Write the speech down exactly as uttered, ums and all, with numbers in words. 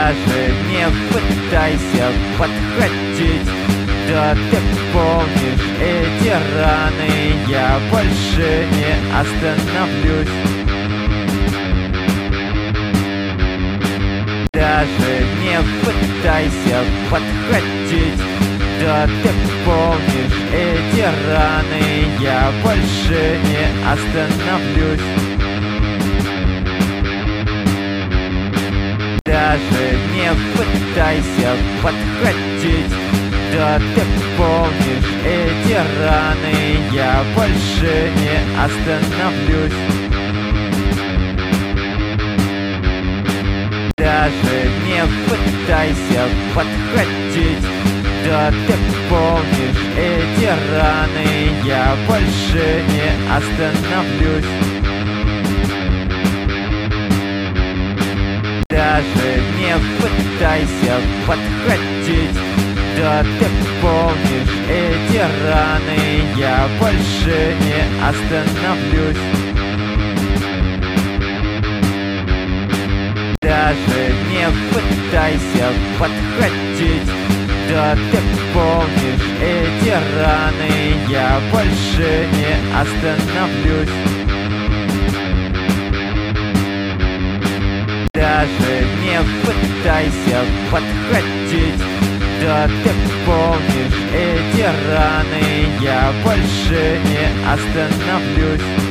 Даже не пытайся подхватить, да ты помнишь эти раны, я больше не остановлюсь. Даже не пытайся подхватить, да ты помнишь эти раны, я больше не остановлюсь. Даже не пытайся подхватить, да ты помнишь эти раны, я больше не остановлюсь. Даже не пытайся подхватить, да ты помнишь эти раны, я больше не остановлюсь. Даже не пытайся подхватить, да ты помнишь эти раны, я больше не остановлюсь. Даже не пытайся подхватить, да ты помнишь эти раны, я больше не остановлюсь. Даже не пытайся подхватить, да ты помнишь эти раны, я больше не остановлюсь.